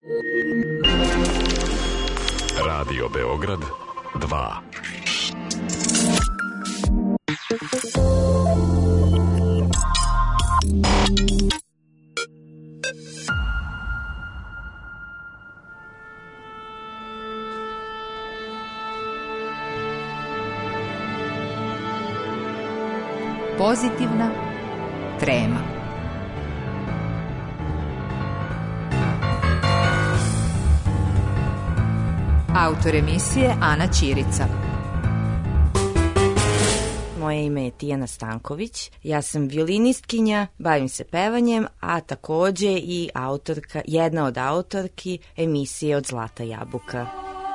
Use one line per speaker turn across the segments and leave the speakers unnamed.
Radio Beograd 2.
Pozitivna trema. Autor emisije Ana Ćirica.
Moje ime je Tijana Stanković, ja sam violinistkinja, bavim se pevanjem, a takođe i autorka, jedna od autorki emisije Od Zlata jabuka.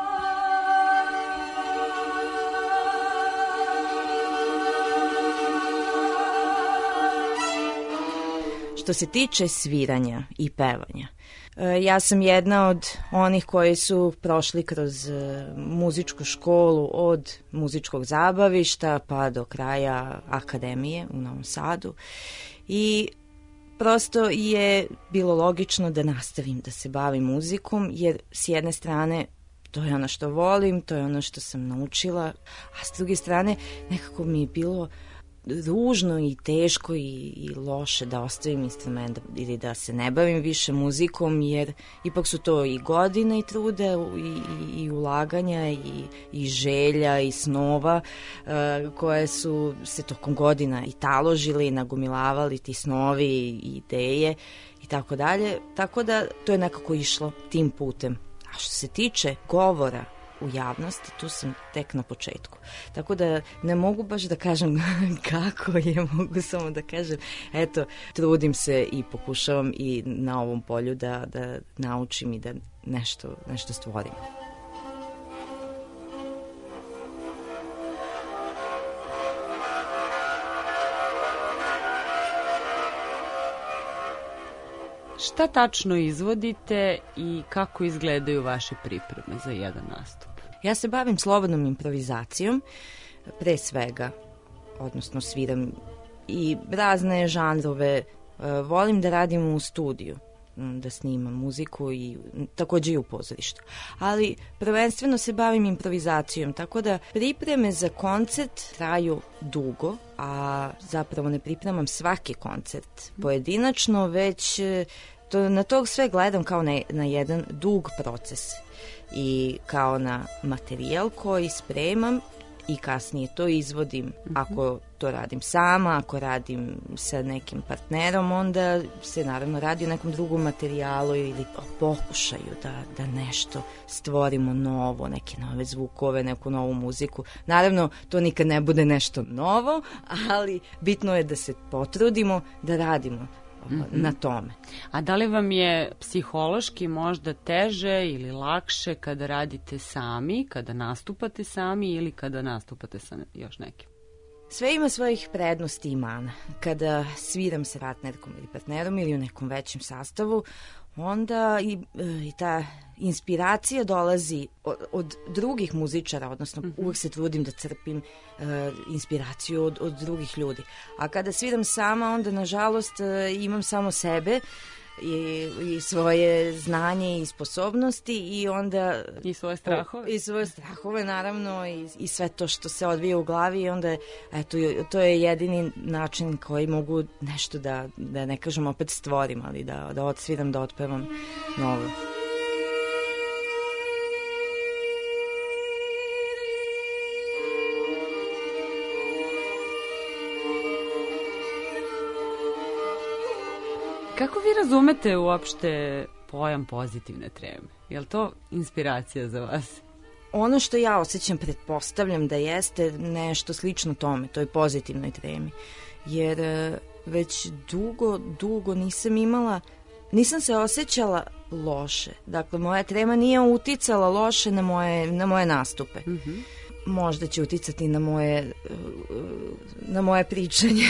Što se tiče sviranja i pevanja, ja sam jedna od onih koji su prošli kroz muzičku školu od muzičkog zabavišta pa do kraja akademije u Novom Sadu i prosto je bilo logično da nastavim da se bavim muzikom jer s jedne strane to je ono što volim, to je ono što sam naučila, a s druge strane nekako mi je bilo ružno i teško i loše da ostavim instrument ili da se ne bavim više muzikom jer ipak su to i godine i trude i ulaganja i želja i snova koje su se tokom godina i taložili i nagomilavali ti snovi i ideje i tako dalje, tako da to je nekako išlo tim putem. A što se tiče govora u javnosti, tu sam tek na početku. Tako da ne mogu baš da kažem kako je, mogu samo da kažem, eto, trudim se i pokušavam i na ovom polju da naučim i da nešto stvorim.
Šta tačno izvodite i kako izgledaju vaše pripreme za jedan nastup?
Ja se bavim slobodnom improvizacijom, pre svega, odnosno sviram i razne žanrove. Volim da radim u studiju, da snimam muziku i takođe i u pozorištu. Ali prvenstveno se bavim improvizacijom, tako da pripreme za koncert traju dugo, a zapravo ne pripremam svaki koncert pojedinačno, već na to sve gledam kao na jedan dug proces i kao na materijal koji spremam i kasnije to izvodim. Ako to radim sama, ako radim sa nekim partnerom, onda se naravno radi o nekom drugom materijalu ili pokušaju da nešto stvorimo novo, neke nove zvukove, neku novu muziku. Naravno, to nikad ne bude nešto novo, ali bitno je da se potrudimo da radimo na tome.
A da li vam je psihološki možda teže ili lakše kada radite sami, kada nastupate sami ili kada nastupate sa još nekim?
Sve ima svojih prednosti i mana. Kada sviram sa partnerkom ili partnerom ili u nekom većem sastavu, onda i ta inspiracija dolazi od drugih muzičara, odnosno uvek se trudim da crpim inspiraciju od drugih ljudi. A kada sviram sama, onda nažalost imam samo sebe i svoje znanje i sposobnosti i onda...
I svoje strahove.
I svoje strahove, naravno, i sve to što se odvija u glavi i onda, eto, to je jedini način koji mogu nešto da ne kažem opet stvorim, ali da odsviram, da otpevam novo.
Kako vi razumete uopšte pojam pozitivne treme? Je li to inspiracija za vas?
Ono što ja osjećam, pretpostavljam da jeste nešto slično tome, toj pozitivnoj tremi. Jer već dugo nisam se osjećala loše. Dakle, moja trema nije uticala loše na moje nastupe. Možda će uticati na moje pričanje.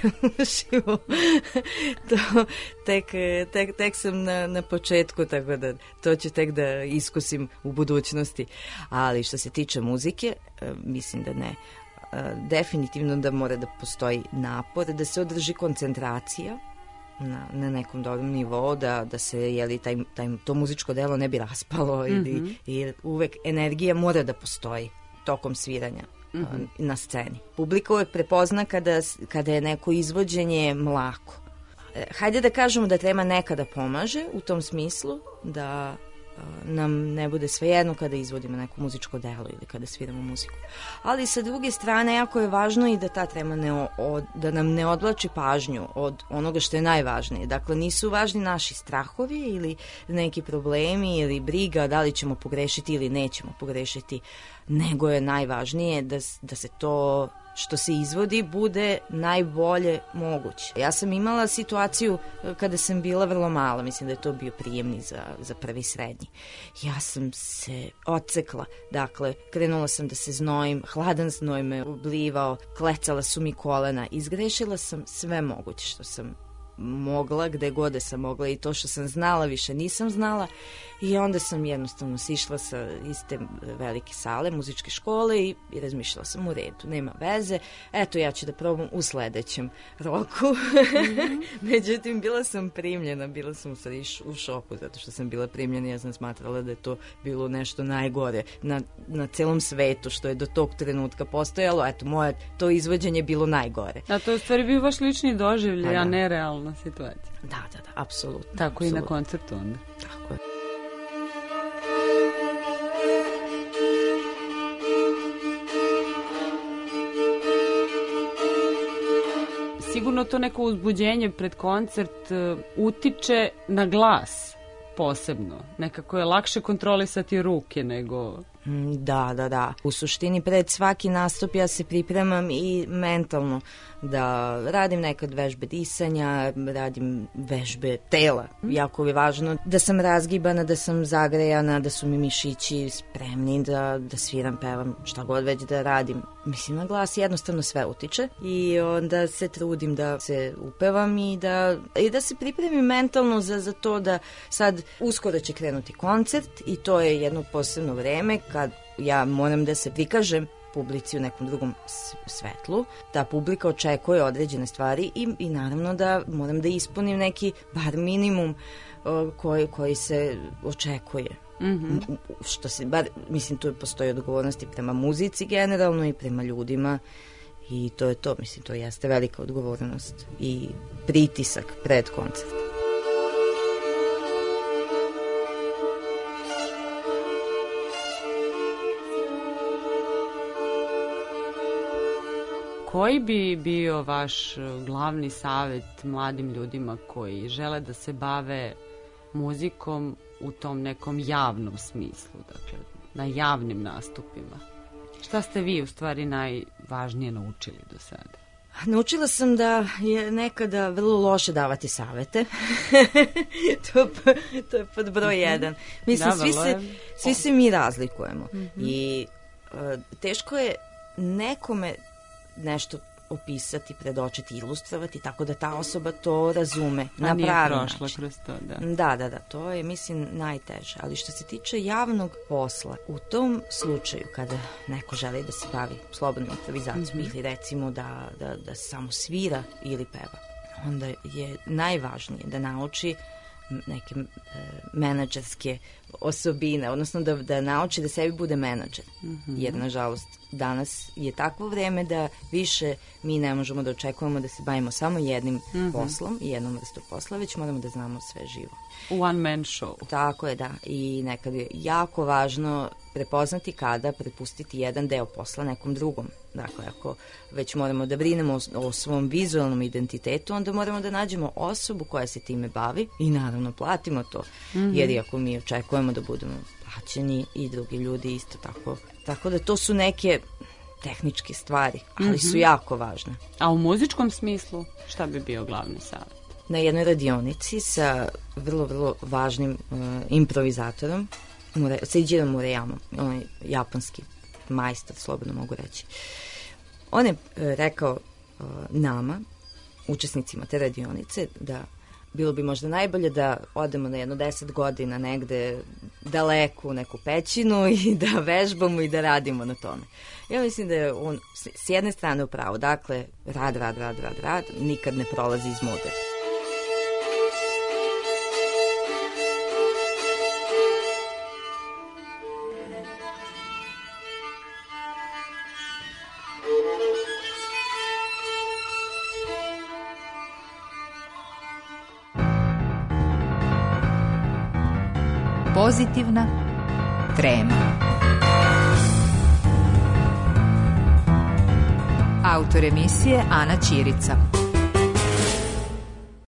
Tek sam na početku, tako da to ću tek da iskusim u budućnosti. Ali što se tiče muzike, mislim da ne. Definitivno da mora da postoji napor, da se održi koncentracija na nekom dobrom nivou, da se to muzičko delo ne bi raspalo i uvek energija mora da postoji tokom sviranja na sceni. Publika uvek prepozna kada je neko izvođenje mlako. Hajde da kažemo da treba nekada pomaže u tom smislu, da nam ne bude svejedno kada izvodimo neko muzičko delo ili kada sviramo muziku. Ali sa druge strane jako je važno i da ta tema da nam ne odvlači pažnju od onoga što je najvažnije. Dakle, nisu važni naši strahovi ili neki problemi ili briga da li ćemo pogrešiti ili nećemo pogrešiti, nego je najvažnije da se to što se izvodi bude najbolje moguće. Ja sam imala situaciju kada sam bila vrlo mala, mislim da je to bio prijemni za prvi srednji. Ja sam se odsekla, dakle, krenula sam da se znojim, hladan znoj me oblivao, klecala su mi kolena, izgrešila sam sve moguće što sam mogla, gde god da sam mogla i to što sam znala više nisam znala i onda sam jednostavno sišla iz te velike sale muzičke škole i razmišljala sam u redu, nema veze, eto ja ću da probam u sledećem roku. Međutim, bila sam primljena, bila sam u šoku zato što sam bila primljena, ja sam smatrala da je to bilo nešto najgore na celom svetu što je do tog trenutka postojalo, eto moje to izvođenje bilo najgore.
A to je u stvari bio vaš lični doživljaj, a ne realna situacija.
Da, apsolutno.
Tako i na koncertu onda.
Tako je.
Sigurno to neko uzbuđenje pred koncert utiče na glas posebno. Nekako je lakše kontrolisati ruke nego...
Da. U suštini pred svaki nastup ja se pripremam i mentalno da radim nekad vežbe disanja, radim vežbe tela. Jako je važno da sam razgibana, da sam zagrejana, da su mi mišići spremni da sviram, pevam, šta god već da radim. Mislim, na glas jednostavno sve utiče i onda se trudim da se upevam i da se pripremim mentalno za to da sad uskoro će krenuti koncert i to je jedno posebno vreme kad ja moram da se prikažem publici u nekom drugom svetlu, da publika očekuje određene stvari i naravno da moram da ispunim neki bar minimum koji se očekuje. Što se, mislim, tu postoji odgovornosti prema muzici generalno i prema ljudima i to je to, mislim, to jeste velika odgovornost i pritisak pred koncert.
Koji bi bio vaš glavni savet mladim ljudima koji žele da se bave muzikom u tom nekom javnom smislu, dakle, na javnim nastupima? Šta ste vi u stvari najvažnije naučili do sada?
Naučila sam da je nekada vrlo loše davati savete. To je pod broj 1. Mislim, svi se mi razlikujemo. I teško je nekome nešto opisati, predočiti, ilustrovati, tako da ta osoba to razume na pravi način.
Prošla kroz to,
da. Da, to je, mislim, najteže. Ali što se tiče javnog posla, u tom slučaju kada neko želi da se bavi slobodnom improvizacijom ili recimo da samo svira ili peva, onda je najvažnije da nauči neke menadžerske osobine, odnosno da nauči da sebi bude menadžer. Jer, nažalost, danas je takvo vreme da više mi ne možemo da očekujemo da se bavimo samo jednim poslom i jednom vrstom posla, već moramo da znamo sve živo.
One man show.
Tako je, da. I nekad je jako važno prepoznati kada prepustiti jedan deo posla nekom drugom. Dakle, ako već moramo da brinemo o svom vizualnom identitetu, onda moramo da nađemo osobu koja se time bavi i naravno platimo to. Jer iako mi očekujemo da budemo plaćeni i drugi ljudi isto tako. Tako da to su neke tehničke stvari, ali su jako važne.
A u muzičkom smislu šta bi bio glavni savjet?
Na jednoj radionici sa vrlo, vrlo važnim improvizatorom, Seijiro Murayama, on je japanski majstor, slobodno mogu reći. On je rekao nama, učesnicima te radionice, da bilo bi možda najbolje da odemo na jedno 10 godina negde daleko u neku pećinu i da vežbamo i da radimo na tome. Ja mislim da je on s jedne strane upravo, dakle, rad, nikad ne prolazi iz muda.
Pozitivna trema. Autor emisije Ana Ćirica.